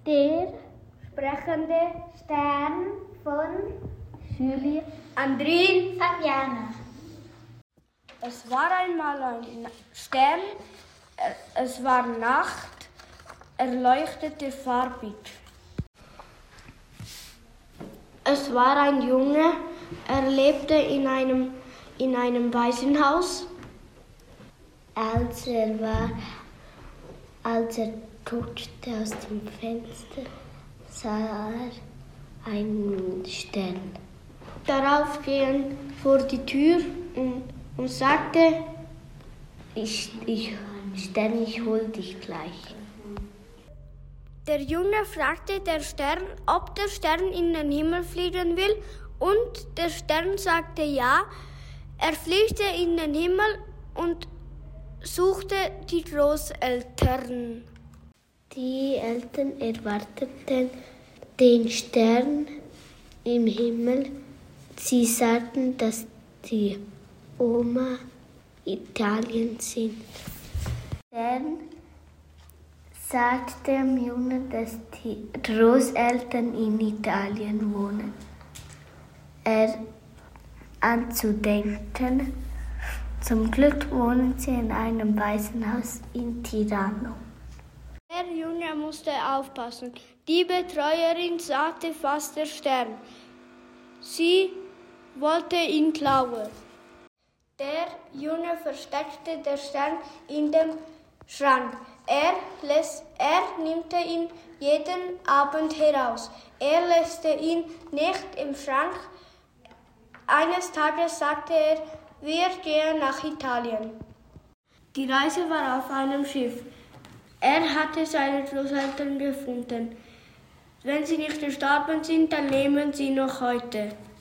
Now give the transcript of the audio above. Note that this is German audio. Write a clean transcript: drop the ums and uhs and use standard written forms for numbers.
Der sprechende Stern von Julie Andrin Fabiana. Es war einmal ein Stern, es war Nacht, er leuchtete farbig. Es war ein Junge, er lebte in einem Waisenhaus. Als er guckte aus dem Fenster, sah er einen Stern. Darauf ging er vor die Tür und sagte, Stern, ich hol dich gleich. Der Junge fragte der Stern, ob der Stern in den Himmel fliegen will, und der Stern sagte ja. Er fliegte in den Himmel und suchte die Großeltern. Die Eltern erwarteten den Stern im Himmel. Sie sagten, dass die Oma Italien sind. Stern sagte dem Jungen, dass die Großeltern in Italien wohnen. Er anzudenken. Zum Glück wohnen sie in einem Waisenhaus in Tirano. Der Junge musste aufpassen. Die Betreuerin sagte fast der Stern. Sie wollte ihn klauen. Der Junge versteckte den Stern in dem Schrank. Er nimmt ihn jeden Abend heraus. Er lässt ihn nicht im Schrank. Eines Tages sagte er, wir gehen nach Italien. Die Reise war auf einem Schiff. Er hatte seine Großeltern gefunden. Wenn sie nicht gestorben sind, dann leben sie noch heute.